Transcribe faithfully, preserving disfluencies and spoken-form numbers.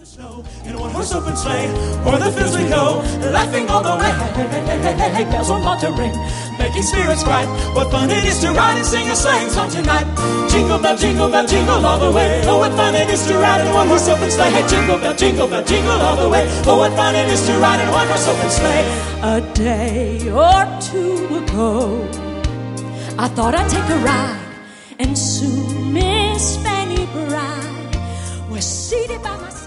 In one horse open sleigh, o'er the fields we go, laughing all the way. Bells on to ring, making spirits bright. What fun it is to ride and sing a sleighing song tonight. Jingle bell, jingle bell, jingle all the way. Oh, what fun it is to ride in one horse open sleigh. Hey, jingle bell, jingle bell, jingle all the way. Oh, what fun it is to ride in one horse open sleigh. A day or two ago, I thought I'd take a ride, and soon Miss Fanny Bride was seated by my side.